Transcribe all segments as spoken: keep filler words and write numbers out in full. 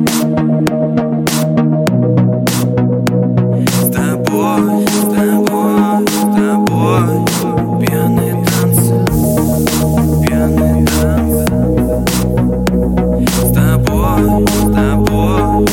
С тобой, с тобой, с тобой пьяные танцы, пьяные танцы. С тобой, с тобой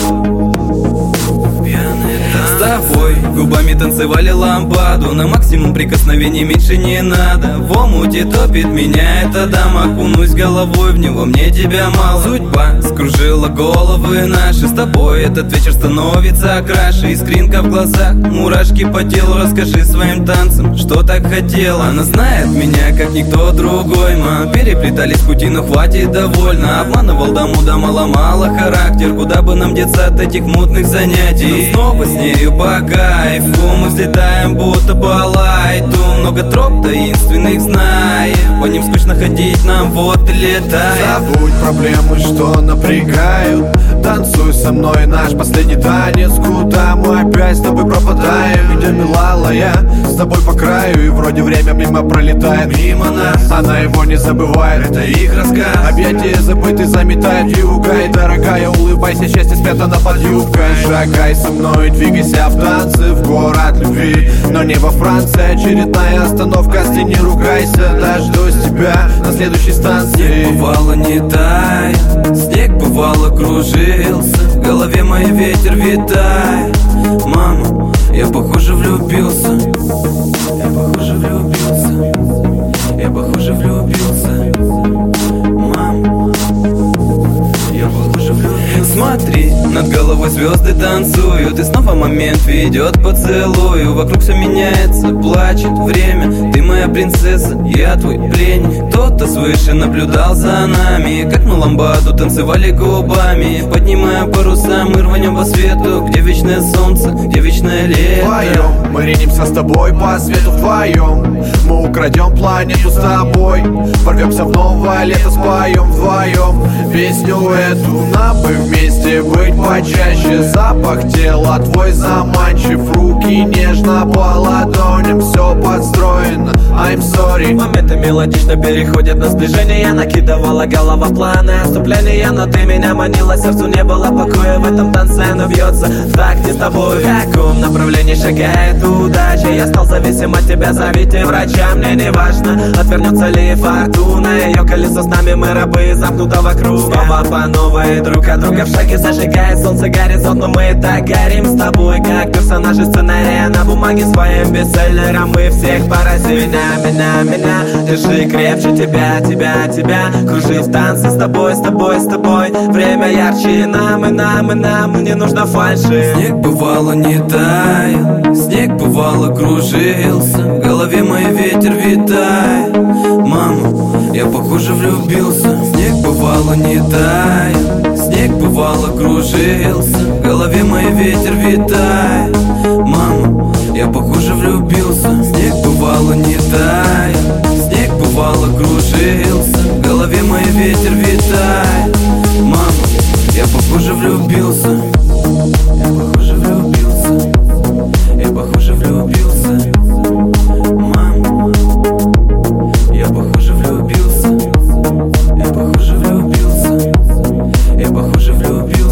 пьяные танцы. С тобой губами танцевали ламбаду, на максимум прикосновений меньше не надо. В омуте топит меня эта дама, окунусь головой в него, мне тебя мало. Судьба скружила головы наши, с тобой этот вечер становится краше. Искринка в глазах, мурашки по телу, расскажи своим танцам, что так хотела. Она знает меня, как никто другой, мы переплетались пути, но хватит довольно. Обманывал дому, дама ломала характер, куда бы нам деться от этих мутных занятий. Но снова с нею по кайфу мы взлетаем, будто по лайту. Много троп таинственных знаем, по ним скучно ходить нам, вот и летай. Забудь проблемы, что напрягают, танцуй со мной наш последний танец. Куда мы опять с тобой пропадаем? Идем, милая, с тобой по краю, и вроде время мимо пролетает. Мимо нас, она его не забывает, это их рассказ. Объятия забыты заметает юга, и дорогая, улыбайся, счастье спрятано под юбкой. Шагай со мной, двигайся в танцы, в город любви, но не во Франции. Очередная остановка, с ней не ругайся, дождусь тебя на следующей станции. Снег бывало не тает, снег бывало кружился, в голове мой ветер витает. Мама, я похоже влюбился, я похоже влюбился, я похоже влюбился. Мама, я похоже влюбился. Смотри, над головой звезды танцуют, и снова момент ведет поцелую. Вокруг все меняется, плачет время, ты моя принцесса, я твой пленник. Кто-то свыше наблюдал за нами, как мы ламбаду танцевали губами. Поднимая паруса, мы рванем по свету, где вечное солнце, где вечное лето. Вдвоем мы ринемся с тобой по свету, вдвоем мы украдем планету с тобой, порвемся в новое лето, споем вдвоем песню эту. Нам бы вместе быть почаще, запах тела твой заманчив, руки нежно по ладоням, все подстроено, I'm sorry. Моменты мелодично переходят на сближение, накидывала голова планы отступления, но ты меня манила, сердцу не было покоя, в этом танце оно бьется в такте с тобой. В каком направлении шагает удача, я стал зависим от тебя, зовите врача, мне не важно, отвернется ли фортуна, ее колесо с нами, мы рабы замкнутого круга. Снова по новой, друг от друга в шаге, зажигает солнце горизонт, но мы и так горим с тобой, как персонажи сценария на бумаге, своим бестселлером мы всех поразим. Меня, меня, меня, держи крепче тебя, тебя, тебя, кружи в танце с тобой, с тобой, с тобой. Время ярче нам, и нам, и нам, не нужно фальши. Снег бывало не таял, снег бывало кружился, в голове мой ветер витает. Мама, я похоже влюбился. Снег бывало не таял, снег бывало кружился, в голове мой ветер витает. Мама, я похоже влюбился. Снег бывало не таял, снег бывало кружился, в голове мой ветер витает. Мама, я похоже влюбился, я похоже влюбился, я похоже влюбился. Мама, я похоже влюбился, я похоже влюбился, я похоже влюбился.